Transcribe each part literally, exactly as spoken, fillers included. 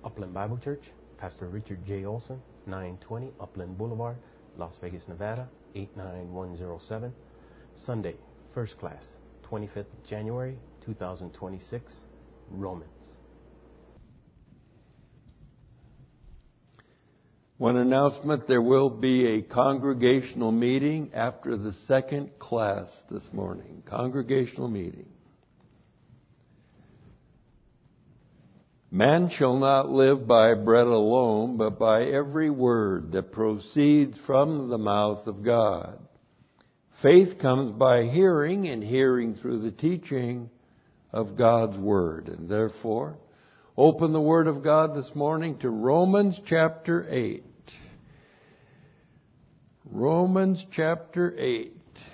Upland Bible Church, Pastor Richard J. Olson, nine twenty Upland Boulevard, Las Vegas, Nevada, eight nine one zero seven. Sunday, First Class, twenty-fifth of January, two thousand twenty-six, Romans. One announcement: there will be a congregational meeting after the second class this morning. Congregational meeting. Man shall not live by bread alone, but by every word that proceeds from the mouth of God. Faith comes by hearing, and hearing through the teaching of God's Word. And therefore, open the Word of God this morning to Romans chapter eight. Romans chapter eight.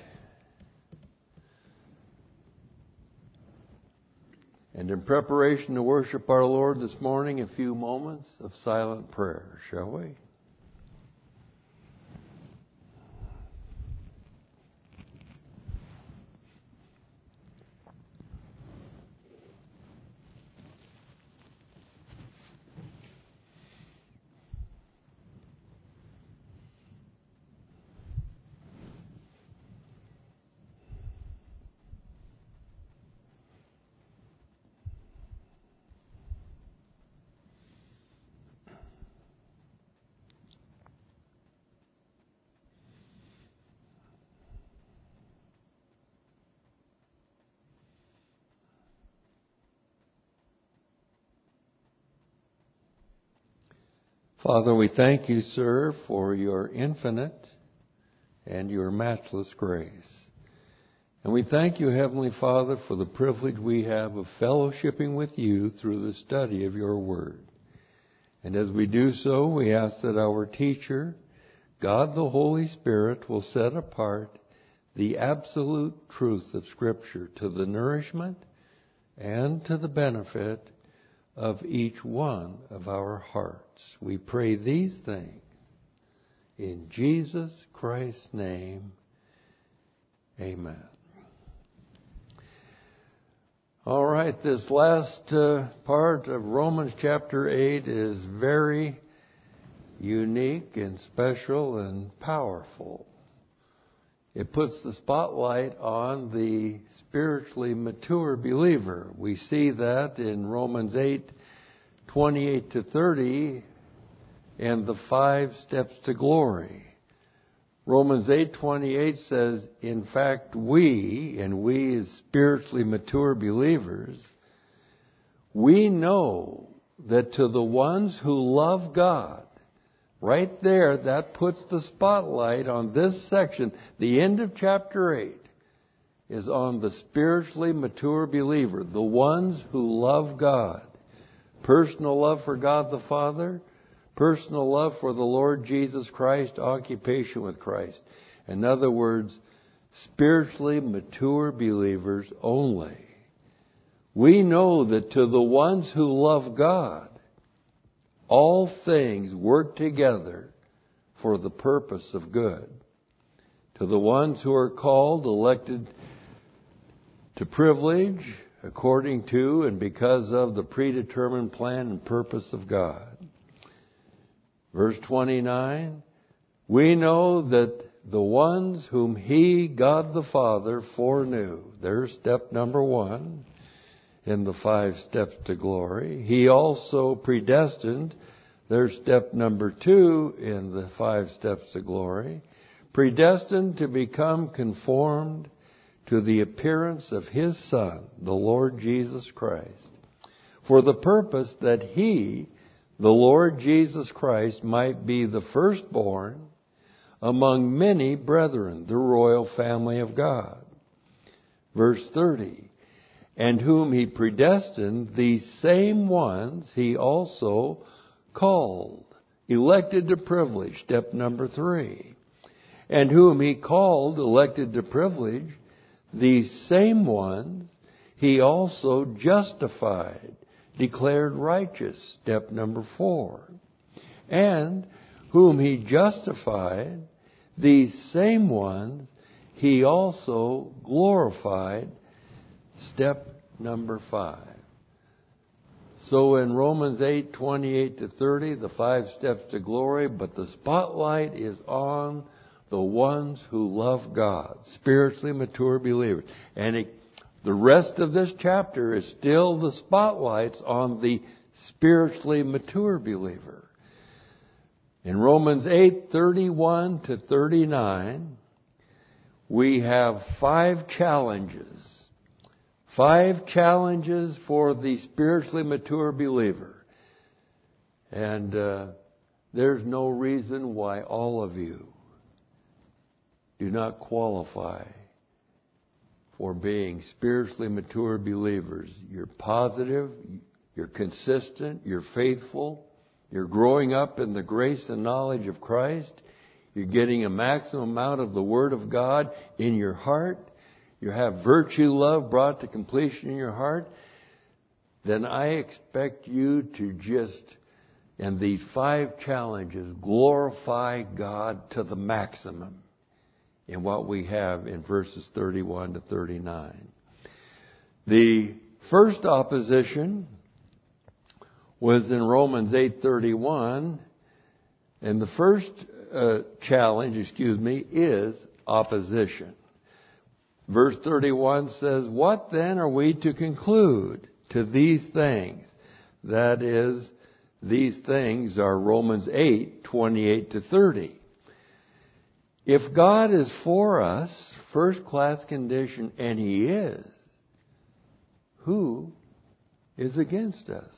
And in preparation to worship our Lord this morning, a few moments of silent prayer, shall we? Father, we thank you, sir, for your infinite and your matchless grace. And we thank you, Heavenly Father, for the privilege we have of fellowshipping with you through the study of your word. And as we do so, we ask that our teacher, God the Holy Spirit, will set apart the absolute truth of Scripture to the nourishment and to the benefit of each one of our hearts. We pray these things in Jesus Christ's name. Amen. All right, this last uh, part of Romans chapter eight is very unique and special and powerful. It puts the spotlight on the spiritually mature believer. We see that in Romans eight, twenty-eight to thirty, and the five steps to glory. Romans eight twenty-eight says, in fact, we, and we as spiritually mature believers, we know that to the ones who love God, right there, that puts the spotlight on this section. The end of chapter eight is on the spiritually mature believer, the ones who love God. Personal love for God the Father, personal love for the Lord Jesus Christ, occupation with Christ. In other words, spiritually mature believers only. We know that to the ones who love God, all things work together for the purpose of good. To the ones who are called, elected to privilege, according to and because of the predetermined plan and purpose of God. Verse twenty-nine, we know that the ones whom He, God the Father, foreknew, there's step number one in the five steps to glory. He also predestined, there's step number two in the five steps to glory, predestined to become conformed to the appearance of His Son, the Lord Jesus Christ, for the purpose that He, the Lord Jesus Christ, might be the firstborn among many brethren, the royal family of God. Verse thirty, and whom He predestined, these same ones He also called, elected to privilege, step number three. And whom He called, elected to privilege, these same ones He also justified, declared righteous, step number four. And whom He justified, these same ones He also glorified, step number five. So in Romans eight, twenty-eight to thirty, the five steps to glory, but the spotlight is on the ones who love God, spiritually mature believers. And it, the rest of this chapter is still the spotlights on the spiritually mature believer. In Romans eight, thirty-one to thirty-nine, we have five challenges. Five challenges for the spiritually mature believer. And uh, there's no reason why all of you do not qualify for being spiritually mature believers. You're positive, you're consistent, you're faithful, you're growing up in the grace and knowledge of Christ, you're getting a maximum amount of the Word of God in your heart, you have virtue love brought to completion in your heart, then I expect you to just, in these five challenges, glorify God to the maximum in what we have in verses thirty-one to thirty-nine. The first opposition was in Romans eight thirty-one, and the first uh, challenge, excuse me, is opposition. Verse thirty-one says, "What then are we to conclude to these things?" That is, these things are Romans eight, twenty-eight to thirty. If God is for us, first class condition, and He is, who is against us?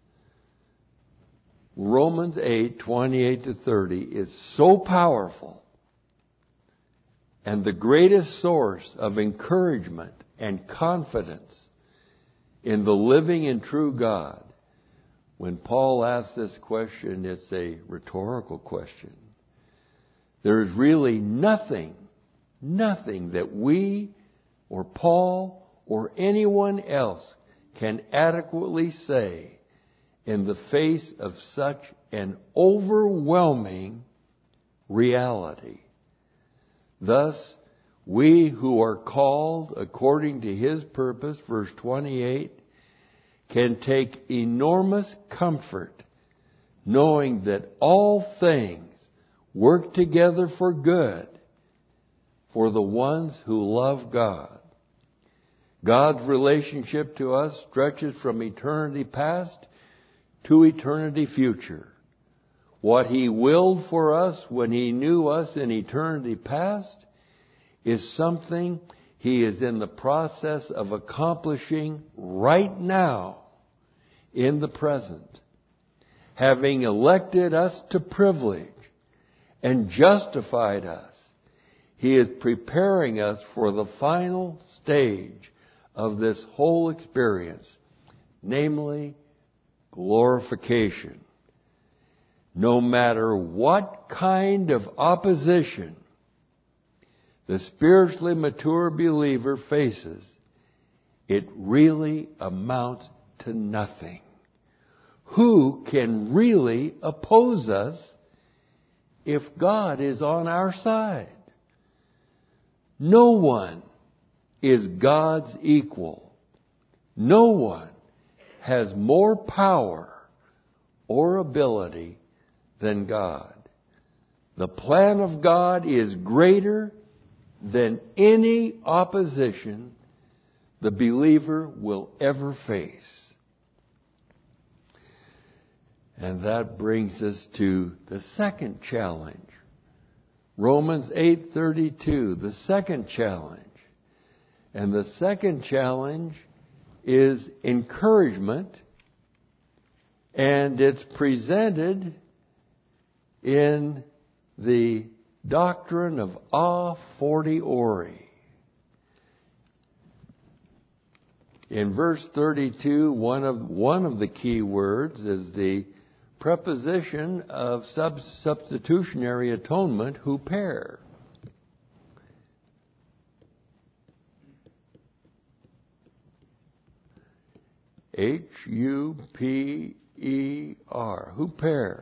Romans eight, twenty-eight to thirty is so powerful and the greatest source of encouragement and confidence in the living and true God. When Paul asks this question, it's a rhetorical question. There is really nothing, nothing that we or Paul or anyone else can adequately say in the face of such an overwhelming reality. Thus, we who are called according to His purpose, verse twenty-eight, can take enormous comfort knowing that all things work together for good for the ones who love God. God's relationship to us stretches from eternity past to eternity future. What He willed for us when He knew us in eternity past is something He is in the process of accomplishing right now in the present. Having elected us to privilege and justified us, He is preparing us for the final stage of this whole experience, namely glorification. No matter what kind of opposition the spiritually mature believer faces, it really amounts to nothing. Who can really oppose us if God is on our side? No one is God's equal. No one has more power or ability than God. The plan of God is greater than any opposition the believer will ever face. And that brings us to the second challenge. Romans eight thirty-two, the second challenge. And the second challenge is encouragement, and it's presented in the doctrine of a fortiori. In verse thirty-two, one of one of the key words is the preposition of sub- substitutionary atonement, huper. H U P E R, huper.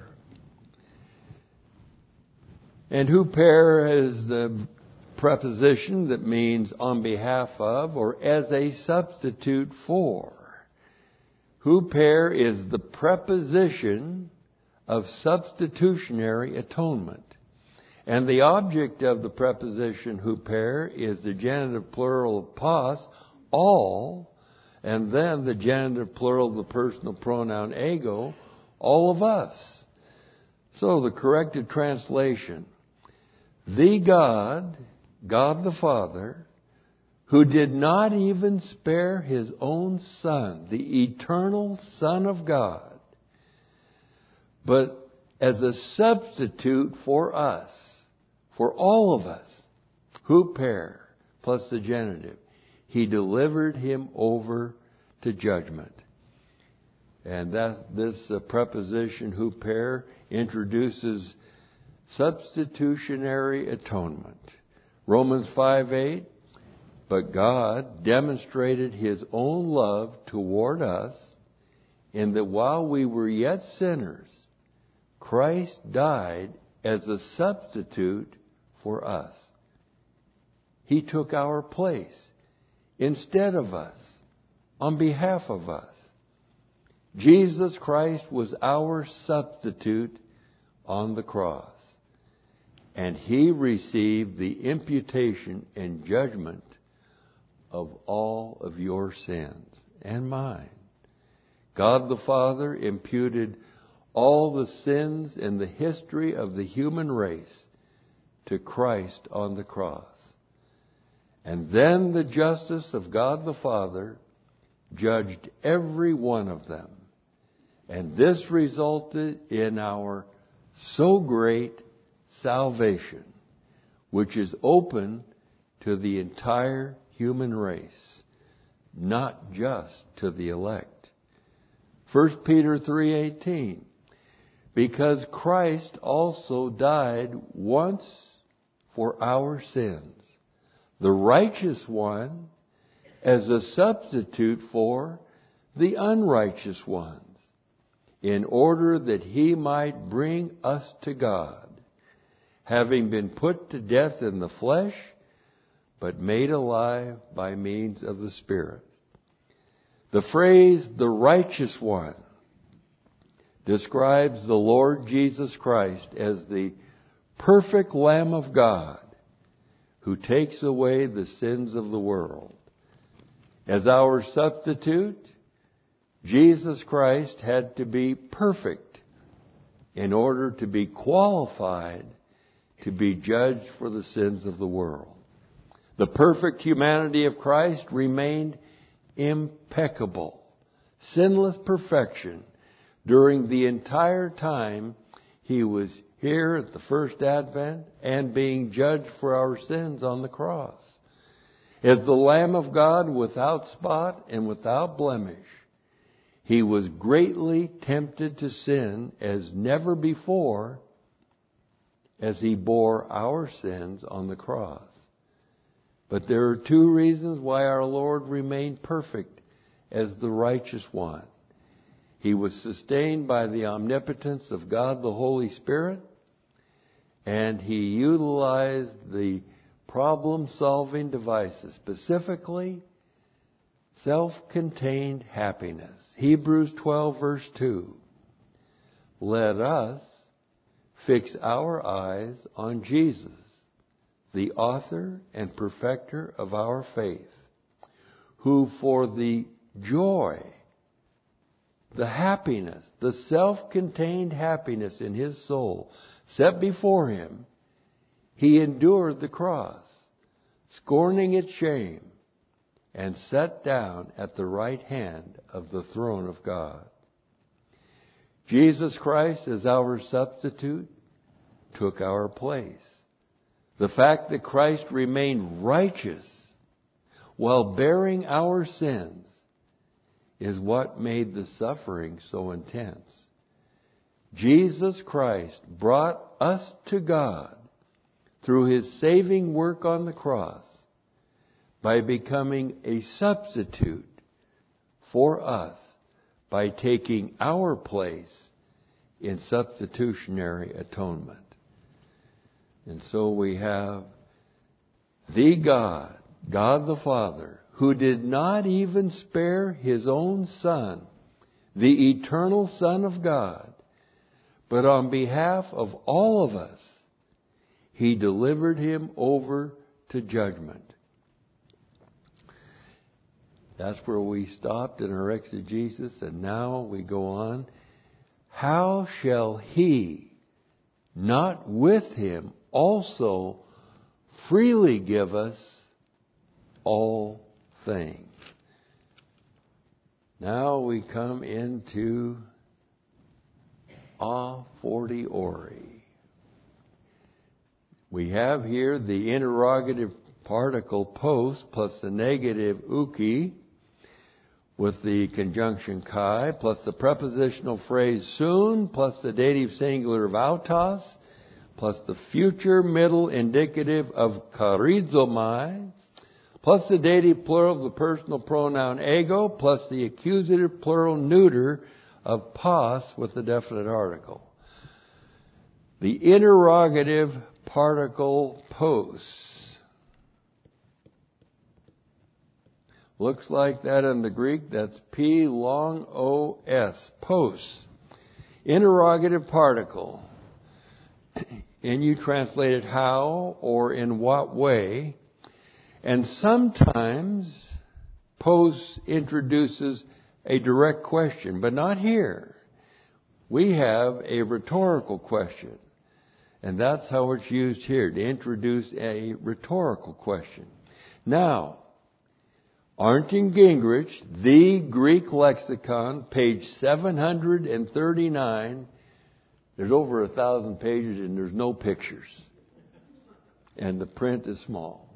And huper is the preposition that means on behalf of or as a substitute for. Huper is the preposition of substitutionary atonement. And the object of the preposition huper is the genitive plural of pas, all, and then the genitive plural of the personal pronoun ego, all of us. So the corrected translation, the God, God the Father, who did not even spare His own Son, the eternal Son of God, but as a substitute for us, for all of us, huper plus the genitive, He delivered Him over to judgment. And that this uh, preposition huper introduces substitutionary atonement. Romans five eight, but God demonstrated His own love toward us in that while we were yet sinners, Christ died as a substitute for us. He took our place instead of us, on behalf of us. Jesus Christ was our substitute on the cross, and He received the imputation and judgment of all of your sins and mine. God the Father imputed all the sins in the history of the human race to Christ on the cross. And then the justice of God the Father judged every one of them. And this resulted in our so great salvation, which is open to the entire human race, not just to the elect. First Peter three eighteen, because Christ also died once for our sins, the righteous one as a substitute for the unrighteous ones, in order that He might bring us to God, having been put to death in the flesh, but made alive by means of the Spirit. The phrase, the righteous one, describes the Lord Jesus Christ as the perfect Lamb of God who takes away the sins of the world. As our substitute, Jesus Christ had to be perfect in order to be qualified to be judged for the sins of the world. The perfect humanity of Christ remained impeccable, sinless perfection during the entire time He was here at the first advent and being judged for our sins on the cross. As the Lamb of God without spot and without blemish, He was greatly tempted to sin as never before as He bore our sins on the cross. But there are two reasons why our Lord remained perfect as the righteous one. He was sustained by the omnipotence of God the Holy Spirit, and He utilized the problem-solving devices, specifically self-contained happiness. Hebrews twelve verse two. Let us fix our eyes on Jesus, the author and perfecter of our faith, who for the joy, the happiness, the self-contained happiness in His soul set before Him, He endured the cross, scorning its shame, and sat down at the right hand of the throne of God. Jesus Christ, as our substitute, took our place. The fact that Christ remained righteous while bearing our sins is what made the suffering so intense. Jesus Christ brought us to God through His saving work on the cross by becoming a substitute for us, by taking our place in substitutionary atonement. And so we have the God, God the Father, who did not even spare His own Son, the eternal Son of God, but on behalf of all of us, He delivered Him over to judgment. That's where we stopped in our exegesis, and now we go on. How shall He not with Him also freely give us all things? Now we come into a fortiori. We have here the interrogative particle post plus the negative uki with the conjunction kai plus the prepositional phrase soon plus the dative singular of autos plus the future middle indicative of charizomai plus the dative plural of the personal pronoun ego plus the accusative plural neuter of pas with the definite article. The interrogative particle post. Looks like that in the Greek. That's P long O S. Pos. Interrogative particle. And you translate it how or in what way. And sometimes pos introduces a direct question, but not here. We have a rhetorical question. And that's how it's used here, to introduce a rhetorical question. Now, Arndt Gingrich, the Greek lexicon, page seven hundred thirty-nine. There's over a thousand pages and there's no pictures. And the print is small.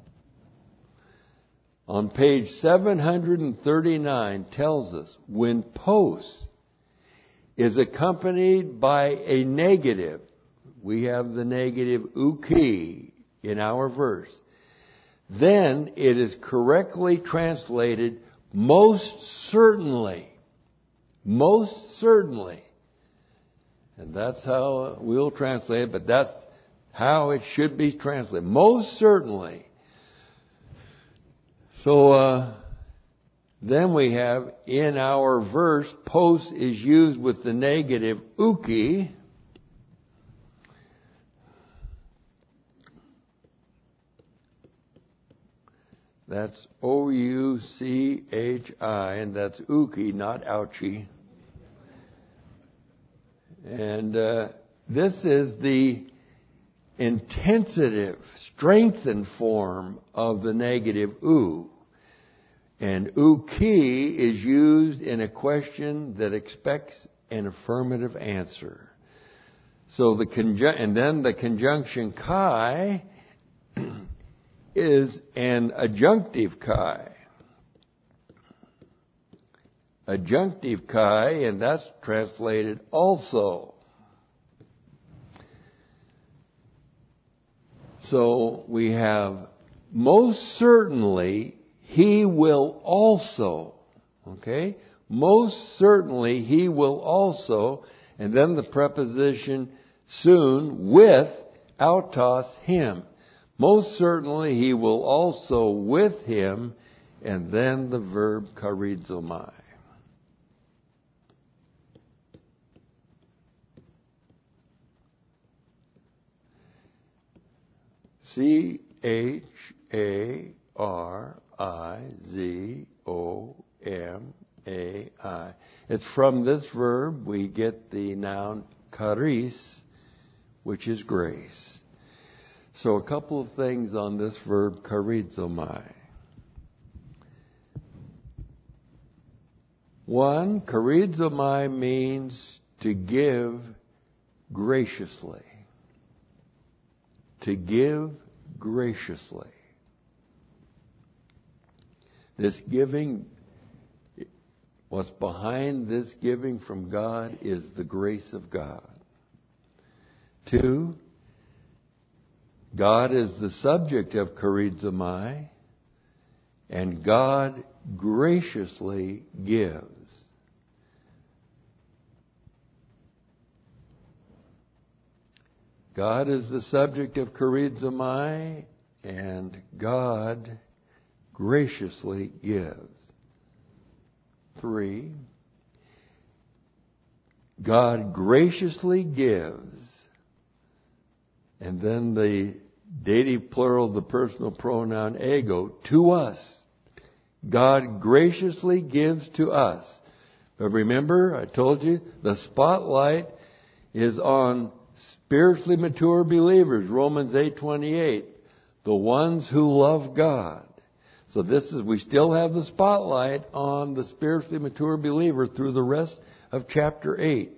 On page seven hundred thirty-nine tells us when pos is accompanied by a negative, we have the negative uki in our verse, then it is correctly translated most certainly. Most certainly. And that's how we'll translate it, but that's how it should be translated. Most certainly. So, uh, then we have in our verse, pos is used with the negative uki. That's O U C H I, and that's uki, not ouchie. And uh, this is the intensive, strengthened form of the negative u. And uki is used in a question that expects an affirmative answer. So the conjun- and then the conjunction kai is an adjunctive kai. Adjunctive kai, and that's translated also. So we have most certainly he will also, okay? Most certainly he will also, and then the preposition soon with autos him. Most certainly he will also with him, and then the verb charizomai. C H A R I Z O M A I. It's from this verb we get the noun charis, which is grace. So a couple of things on this verb charizomai. One, charizomai means to give graciously. To give graciously. This giving, what's behind this giving from God is the grace of God. Two, God is the subject of charizomai, and God graciously gives. God is the subject of charizomai, and God graciously gives. Three, God graciously gives, and then the dative plural, the personal pronoun ego, to us. God graciously gives to us. But remember, I told you, the spotlight is on spiritually mature believers, Romans eight twenty-eight, the ones who love God. So this is, we still have the spotlight on the spiritually mature believer through the rest of chapter eight.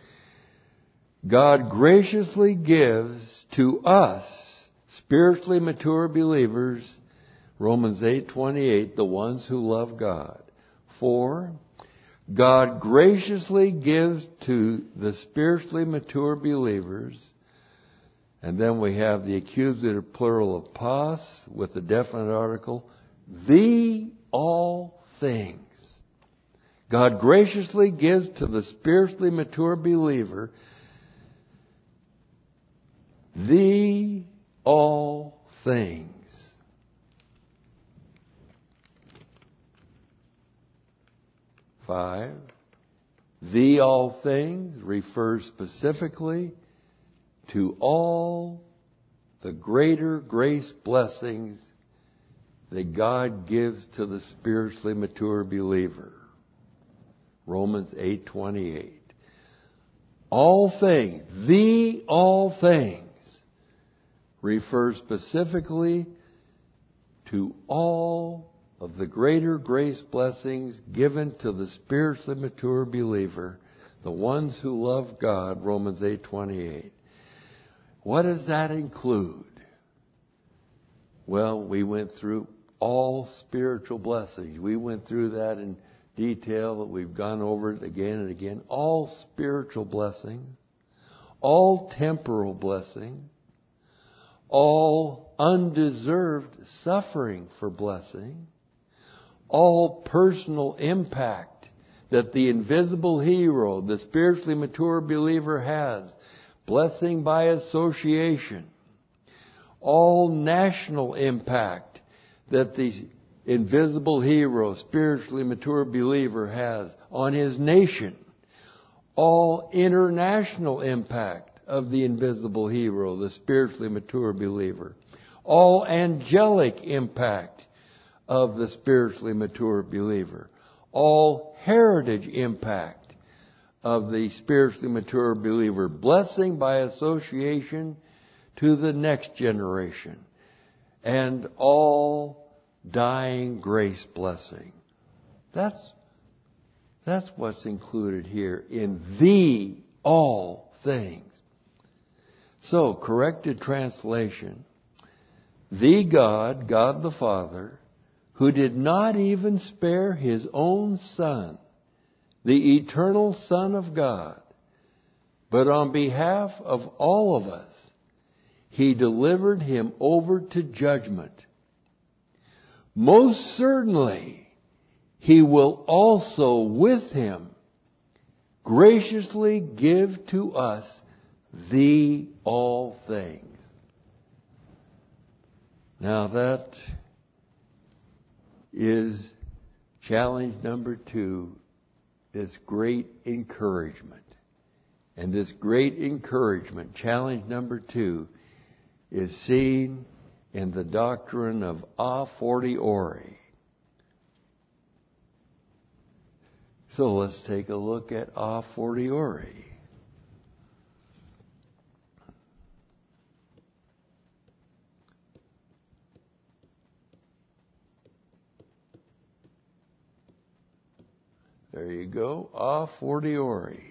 God graciously gives to us, spiritually mature believers, Romans eight twenty-eight, the ones who love God. For God graciously gives to the spiritually mature believers, and then we have the accusative plural of pas with the definite article, the all things. God graciously gives to the spiritually mature believer the all things. Five. The all things refers specifically to all the greater grace blessings that God gives to the spiritually mature believer. Romans eight twenty-eight. All things, the all things, refers specifically to all of the greater grace blessings given to the spiritually mature believer, the ones who love God, Romans eight twenty-eight. What does that include? Well, we went through all spiritual blessings. We went through that in detail. We've gone over it again and again. All spiritual blessings, all temporal blessings, all undeserved suffering for blessing, all personal impact that the invisible hero, the spiritually mature believer has, blessing by association, all national impact that the invisible hero, spiritually mature believer has on his nation, all international impact of the invisible hero, the spiritually mature believer, all angelic impact of the spiritually mature believer, all heritage impact of the spiritually mature believer, blessing by association to the next generation, and all dying grace blessing. That's, that's what's included here in the all things. So, corrected translation, the God, God the Father, who did not even spare His own Son, the eternal Son of God, but on behalf of all of us, He delivered Him over to judgment. Most certainly, He will also with Him graciously give to us the all things. Now that is challenge number two, this great encouragement. And this great encouragement, challenge number two, is seen in the doctrine of a fortiori. So let's take a look at a fortiori. There you go, a fortiori.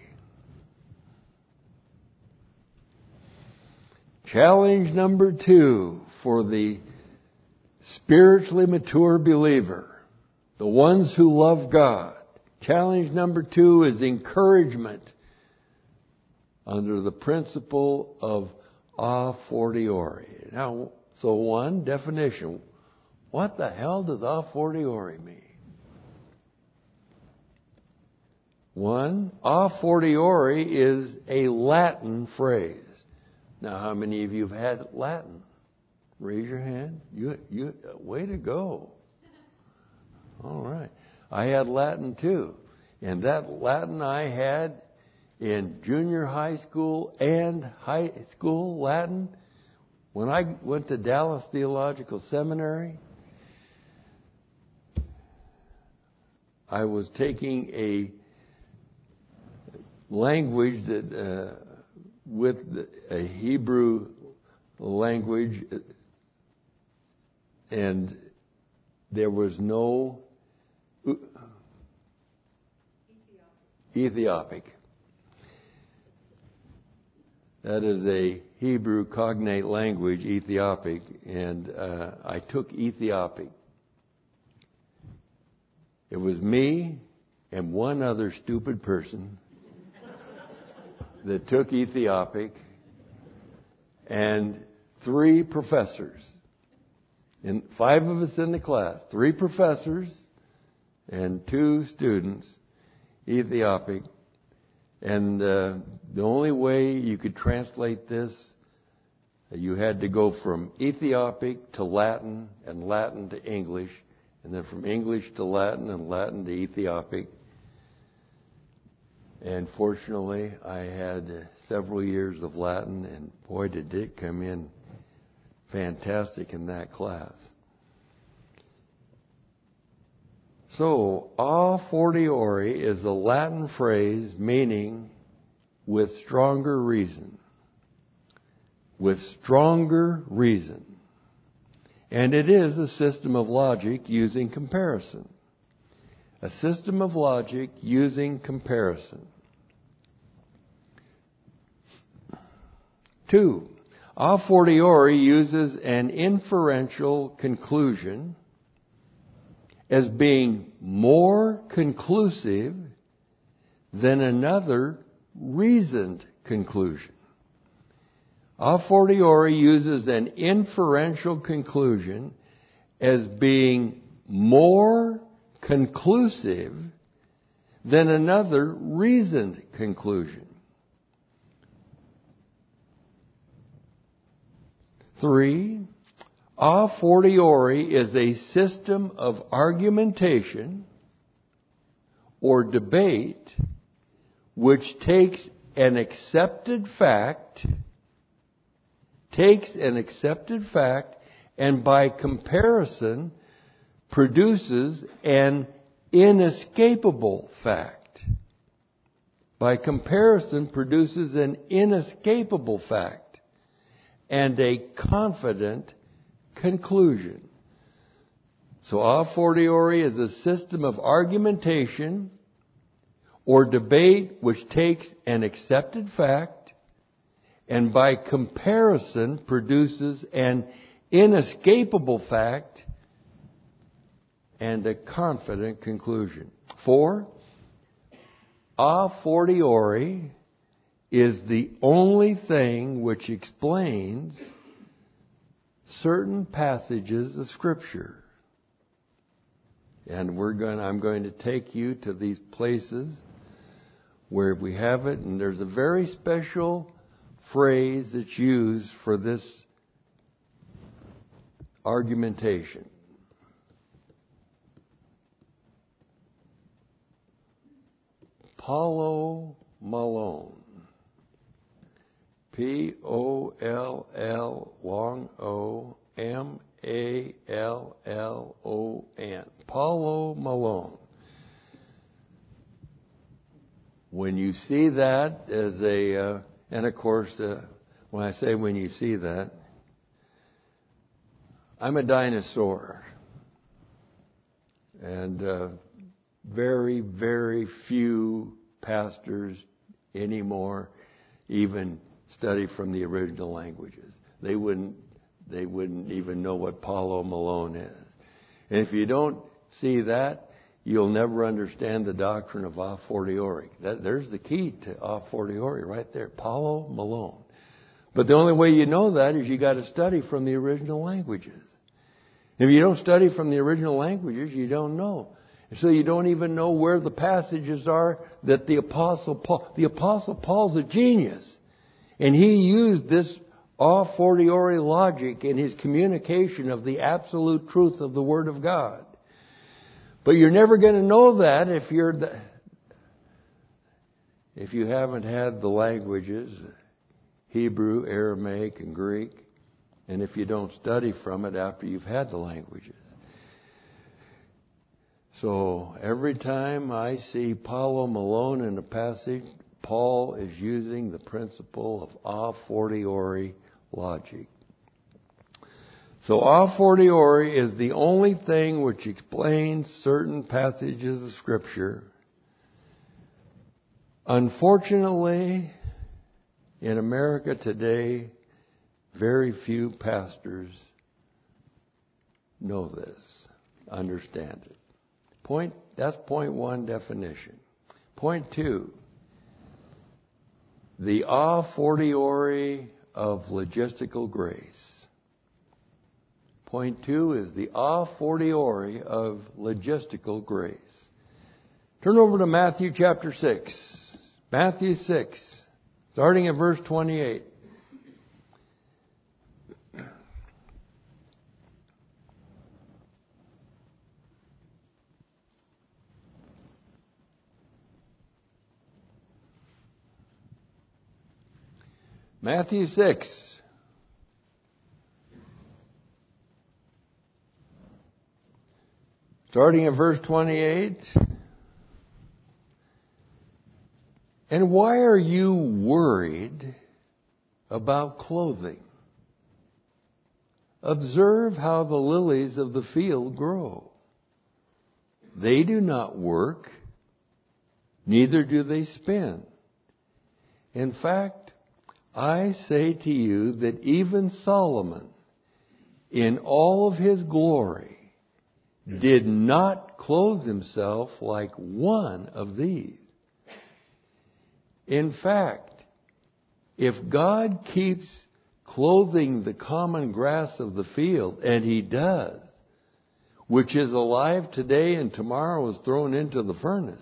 Challenge number two for the spiritually mature believer, the ones who love God. Challenge number two is encouragement under the principle of a fortiori. Now, so one, definition. What the hell does a fortiori mean? One, a fortiori is a Latin phrase. Now, how many of you have had Latin? Raise your hand. You, you, way to go. All right. I had Latin too. And that Latin I had in junior high school and high school Latin. When I went to Dallas Theological Seminary, I was taking a language that, uh, with a Hebrew language, and there was no Ethiopic. That is a Hebrew cognate language, Ethiopic, and uh, I took Ethiopic. It was me and one other stupid person that took Ethiopic, and three professors. And five of us in the class, three professors and two students, Ethiopic. And uh, the only way you could translate this, you had to go from Ethiopic to Latin and Latin to English, and then from English to Latin and Latin to Ethiopic. And fortunately, I had uh, several years of Latin, and boy, did it come in fantastic in that class. So, a fortiori is a Latin phrase meaning with stronger reason. With stronger reason. And it is a system of logic using comparison. A system of logic using comparison. Two, a fortiori uses an inferential conclusion as being more conclusive than another reasoned conclusion. A fortiori uses an inferential conclusion as being more conclusive than another reasoned conclusion. Three, a fortiori is a system of argumentation or debate which takes an accepted fact, takes an accepted fact, and by comparison produces an inescapable fact. By comparison produces an inescapable fact and a confident conclusion. So a fortiori is a system of argumentation or debate which takes an accepted fact and by comparison produces an inescapable fact and a confident conclusion. Four, a fortiori is the only thing which explains certain passages of Scripture. And we're going, I'm going to take you to these places where we have it, and there's a very special phrase that's used for this argumentation. Paulo Malone. P O L L long O M A L L O N. Paulo Malone. When you see that as a, uh, and of course, uh, when I say when you see that, I'm a dinosaur. And uh, very, very few pastors anymore even study from the original languages. They wouldn't, they wouldn't even know what Paulo Malone is. And if you don't see that, you'll never understand the doctrine of a fortiori. That, there's the key to a fortiori right there, Paulo Malone. But the only way you know that is you got to study from the original languages. If you don't study from the original languages, you don't know. So you don't even know where the passages are that the Apostle Paul, the Apostle Paul's a genius. And he used this a fortiori logic in his communication of the absolute truth of the Word of God. But you're never going to know that if you're the, if you haven't had the languages, Hebrew, Aramaic, and Greek, and if you don't study from it after you've had the languages. So every time I see Paulo Malone in a passage, Paul is using the principle of a fortiori logic. So a fortiori is the only thing which explains certain passages of Scripture. Unfortunately, in America today, very few pastors know this, understand it. Point, that's point one definition. Point two, the a fortiori of logistical grace. Point two is the a fortiori of logistical grace. Turn over to Matthew chapter six. Matthew six, starting at verse twenty-eight. Matthew six. Starting at verse twenty-eight. And why are you worried about clothing? Observe how the lilies of the field grow. They do not work, neither do they spin. In fact, I say to you that even Solomon, in all of his glory, did not clothe himself like one of these. In fact, if God keeps clothing the common grass of the field, and He does, which is alive today and tomorrow is thrown into the furnace,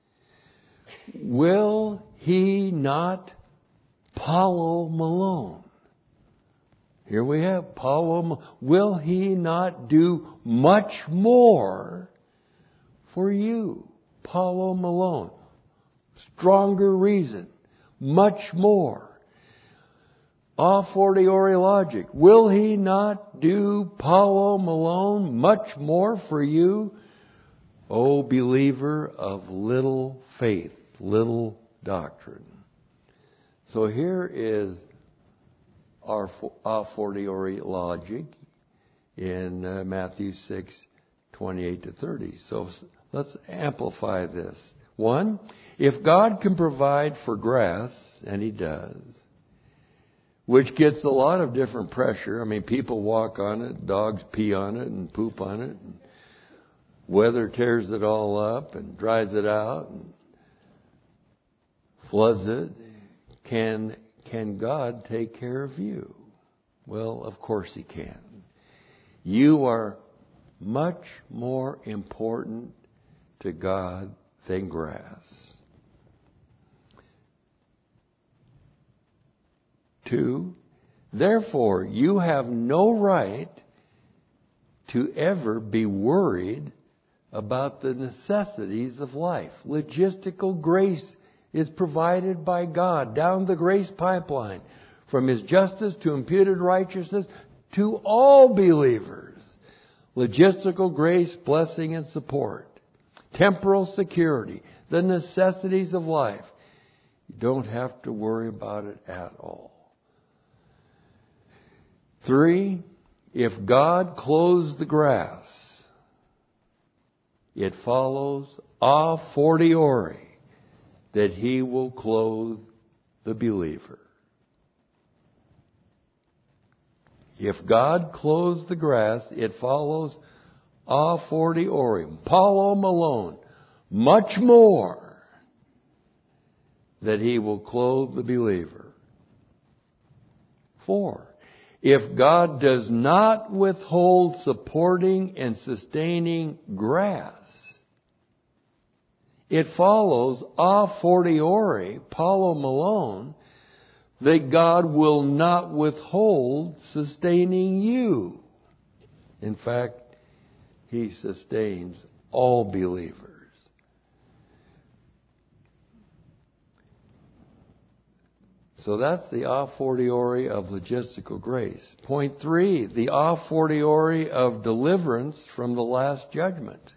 will He not Paulo Malone? Here we have Paulo. Will He not do much more for you? Paulo Malone. Stronger reason. Much more. A fortiori logic. Will He not do, Paulo Malone, much more for you? O believer of little faith, little doctrine. So here is our a fortiori logic in uh, Matthew six, twenty-eight to thirty. So let's amplify this. One, if God can provide for grass, and He does, which gets a lot of different pressure. I mean, people walk on it, dogs pee on it and poop on it, and weather tears it all up and dries it out and floods it. Can Can God take care of you? Well, of course He can. You are much more important to God than grass. Two, therefore, you have no right to ever be worried about the necessities of life. Logistical grace is provided by God down the grace pipeline, from His justice to imputed righteousness to all believers. Logistical grace, blessing, and support. Temporal security, the necessities of life. You don't have to worry about it at all. Three, if God clothes the grass, it follows a fortiori that He will clothe the believer. If God clothes the grass, it follows a fortiori, Paulo Malone, much more that He will clothe the believer. Four, if God does not withhold supporting and sustaining grass, it follows a fortiori, Paulo Malone, that God will not withhold sustaining you. In fact, He sustains all believers. So that's the a fortiori of logistical grace. Point three, the a fortiori of deliverance from the last judgment.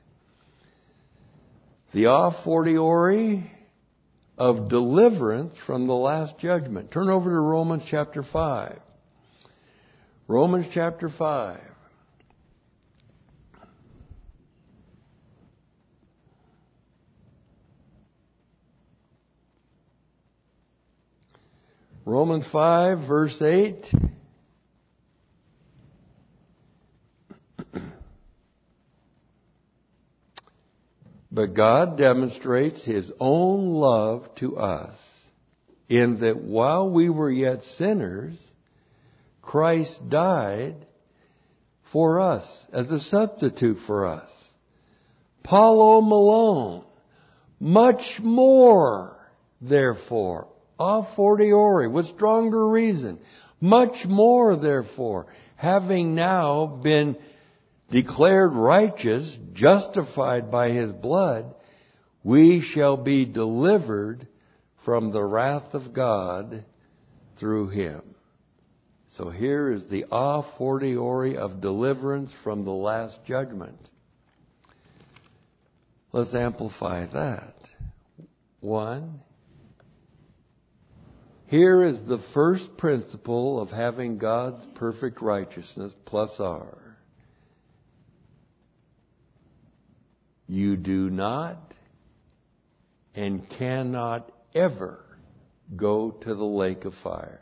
The a fortiori of deliverance from the last judgment. Turn over to Romans chapter five. Romans chapter five. Romans five, verse eight. But God demonstrates His own love to us in that while we were yet sinners, Christ died for us as a substitute for us. Paulo Malone, much more, therefore, a fortiori, with stronger reason, much more, therefore, having now been declared righteous, justified by His blood, we shall be delivered from the wrath of God through Him. So here is the a fortiori of deliverance from the last judgment. Let's amplify that. One, here is the first principle of having God's perfect righteousness plus our. You do not and cannot ever go to the lake of fire.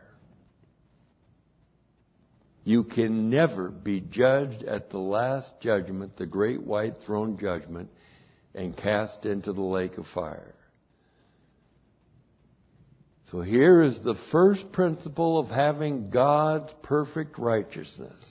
You can never be judged at the last judgment, the great white throne judgment, and cast into the lake of fire. So here is the first principle of having God's perfect righteousness.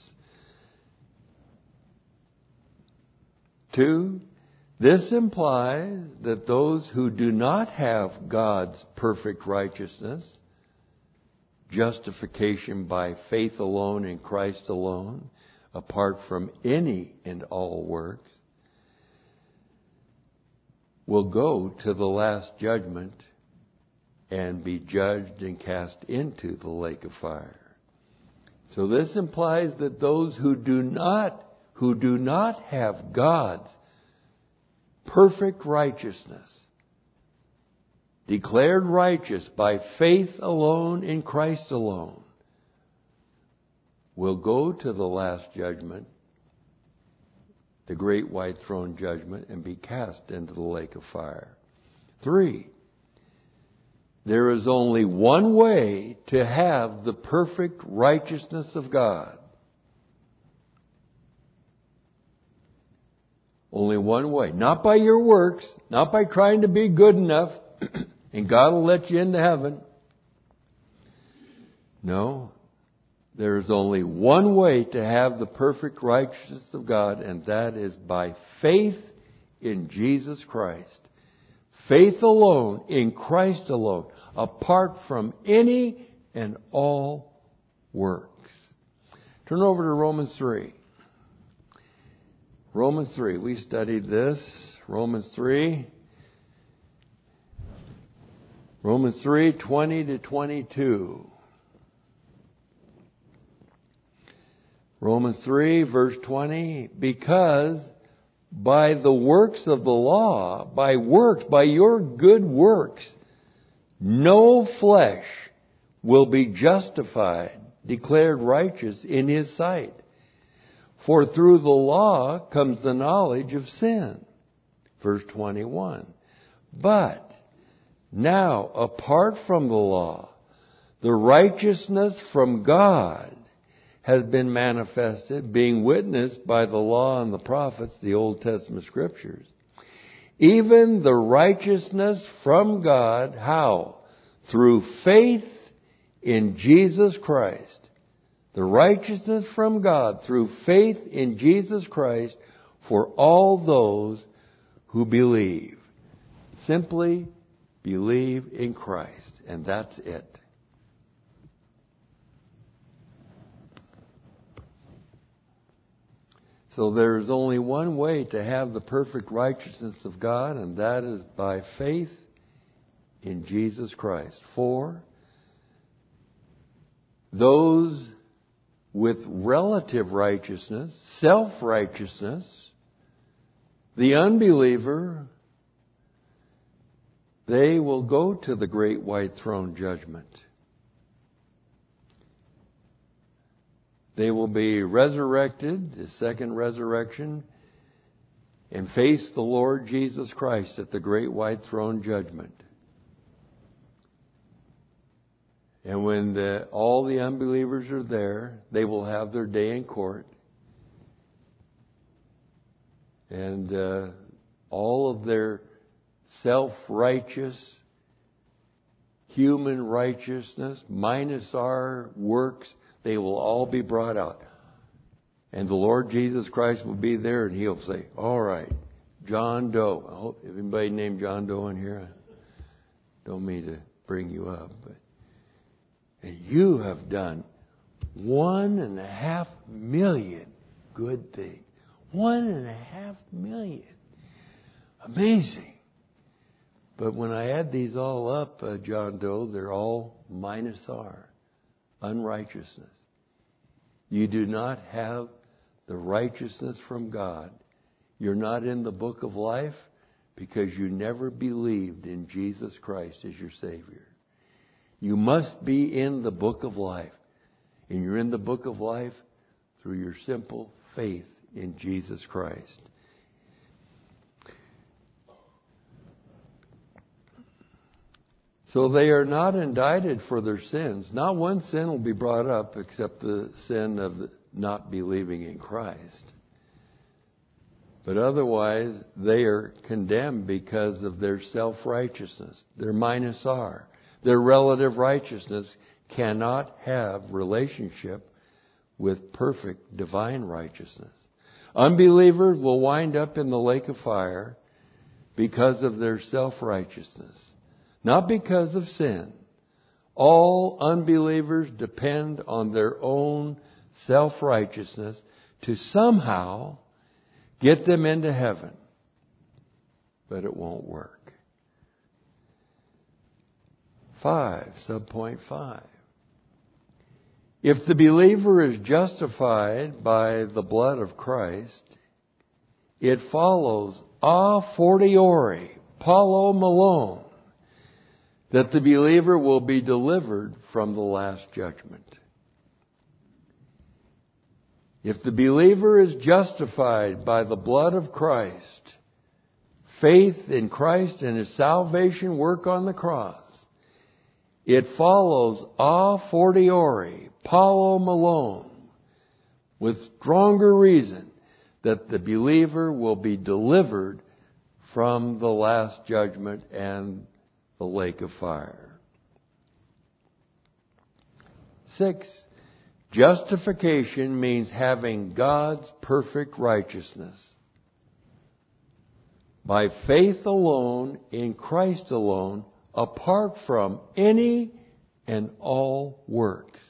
Two, this implies that those who do not have God's perfect righteousness, justification by faith alone in Christ alone, apart from any and all works, will go to the last judgment and be judged and cast into the lake of fire. So this implies that those who do not, who do not have God's perfect righteousness, declared righteous by faith alone in Christ alone, will go to the last judgment, the great white throne judgment, and be cast into the lake of fire. Three, there is only one way to have the perfect righteousness of God. Only one way. Not by your works, not by trying to be good enough, and God will let you into heaven. No, there is only one way to have the perfect righteousness of God, and that is by faith in Jesus Christ. Faith alone, in Christ alone, apart from any and all works. Turn over to Romans three. Romans three. We studied this. Romans three. Romans three, twenty to twenty-two. Romans three, verse twenty. Because by the works of the law, by works, by your good works, no flesh will be justified, declared righteous in His sight. For through the law comes the knowledge of sin. Verse twenty-one. But now, apart from the law, the righteousness from God has been manifested, being witnessed by the law and the prophets, the Old Testament scriptures. Even the righteousness from God, how? Through faith in Jesus Christ. The righteousness from God through faith in Jesus Christ for all those who believe. Simply believe in Christ, and that's it. So there is only one way to have the perfect righteousness of God, and that is by faith in Jesus Christ. For those with relative righteousness, self-righteousness, the unbeliever, they will go to the great white throne judgment. They will be resurrected, the second resurrection, and face the Lord Jesus Christ at the great white throne judgment. And when the, all the unbelievers are there, they will have their day in court. And uh, all of their self-righteous, human righteousness, minus our works, they will all be brought out. And the Lord Jesus Christ will be there, and He'll say, all right, John Doe. I hope, if anybody named John Doe in here, I don't mean to bring you up, but and you have done one and a half million good things. One and a half million. Amazing. But when I add these all up, uh, John Doe, they're all minus R. Unrighteousness. You do not have the righteousness from God. You're not in the book of life because you never believed in Jesus Christ as your Savior. You must be in the book of life. And you're in the book of life through your simple faith in Jesus Christ. So they are not indicted for their sins. Not one sin will be brought up except the sin of not believing in Christ. But otherwise, they are condemned because of their self-righteousness, their minus R. Their relative righteousness cannot have relationship with perfect divine righteousness. Unbelievers will wind up in the lake of fire because of their self-righteousness, not because of sin. All unbelievers depend on their own self-righteousness to somehow get them into heaven. But it won't work. Five, subpoint five. If the believer is justified by the blood of Christ, it follows a fortiori, Paulo Malone, that the believer will be delivered from the last judgment. If the believer is justified by the blood of Christ, faith in Christ and His salvation work on the cross, it follows a fortiori, Paulo Malone, with stronger reason that the believer will be delivered from the last judgment and the lake of fire. Six, justification means having God's perfect righteousness. By faith alone, in Christ alone, apart from any and all works.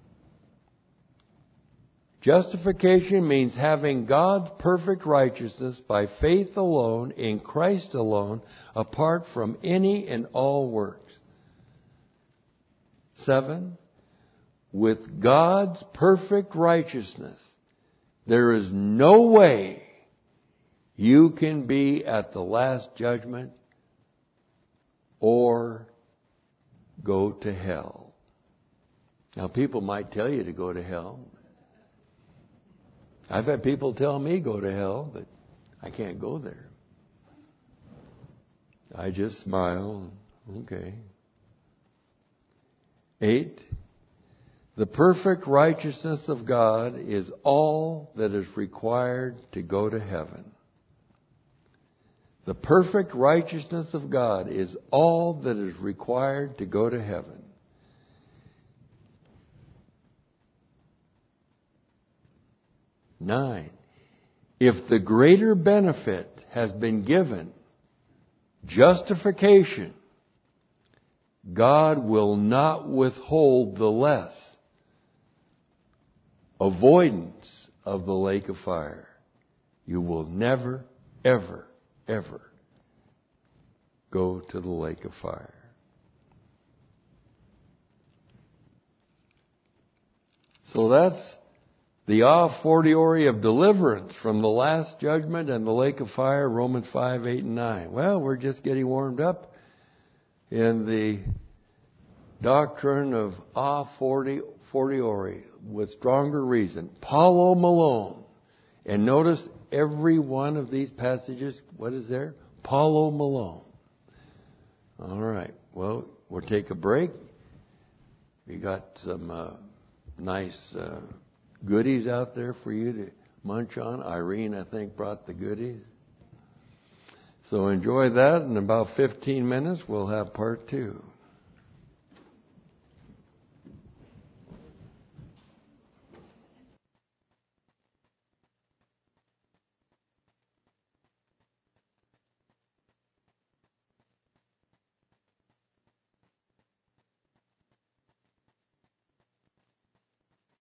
Justification means having God's perfect righteousness by faith alone, in Christ alone, apart from any and all works. Seven, with God's perfect righteousness, there is no way you can be at the last judgment or go to hell. Now, people might tell you to go to hell. I've had people tell me go to hell, but I can't go there. I just smile. Okay. Eight, the perfect righteousness of God is all that is required to go to heaven. The perfect righteousness of God is all that is required to go to heaven. Nine, if the greater benefit has been given, justification, God will not withhold the less, avoidance of the lake of fire. You will never, ever, ever go to the lake of fire. So that's the a fortiori of deliverance from the last judgment and the lake of fire, Romans five, eight, and nine. Well, we're just getting warmed up in the doctrine of a fortiori with stronger reason. Paulo Malone. And notice every one of these passages, what is there? Paulo Malone. All right. Well, we'll take a break. We got some uh, nice uh, goodies out there for you to munch on. Irene, I think, brought the goodies. So enjoy that. In about fifteen minutes, we'll have part two.